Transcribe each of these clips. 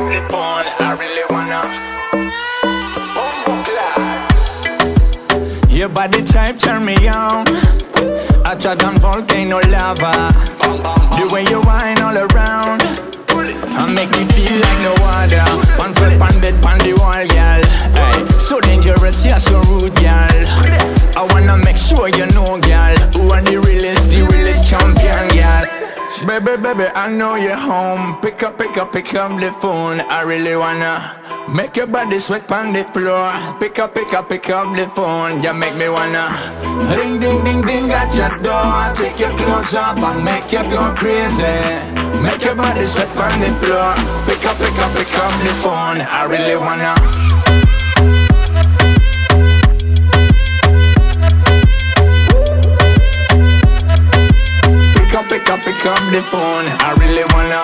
up the phone. I really wanna. Your body type turn me on. Hotter than volcano lava. The way you whine all around and make me feel like no other. One foot panded pan the wall, girl. Hey, so dangerous, you're so rude, girl. I wanna make sure you know, girl, who are the realest champion, girl. Baby, baby, I know you're home. Pick up the phone. I really wanna make your body sweat on the floor. Pick up the phone. You make me wanna ring, ding, ding, ding at your door. Take your clothes off and make you go crazy. Make your body sweat on the floor. Pick up the phone. I really wanna. Pick up the phone, I really wanna.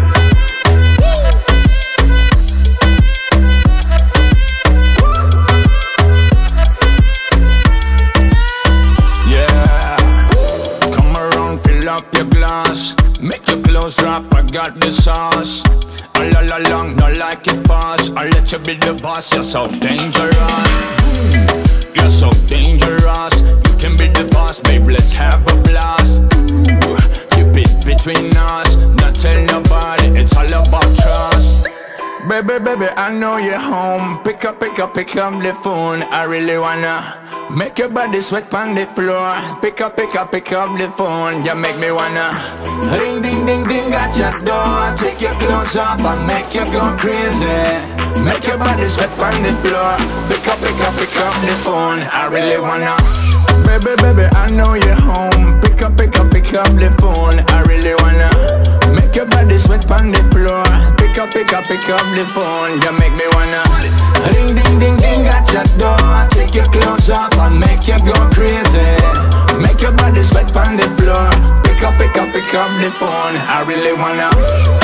Yeah, come around, fill up your glass. Make your clothes drop, I got the sauce. All along, not like it fast. I'll let you be the boss, you're so dangerous. You're so dangerous. You can be the boss, babe, let's have a blast. Between us, not tell nobody, it's all about trust. Baby, baby, I know you're home. Pick up the phone. I really wanna make your body sweat on the floor. Pick up the phone. You make me wanna ring, ding, ding, ding at your door. Take your clothes off and make you go crazy. Make your body sweat on the floor. Pick up the phone. I really wanna. Baby, baby, I know you're home. Pick up the phone. I really wanna make your body sweat on the floor. Pick up the phone. You make me wanna ring, ding, ding, ding at your door. Take your clothes off and make you go crazy. Make your body sweat on the floor. Pick up the phone. I really wanna.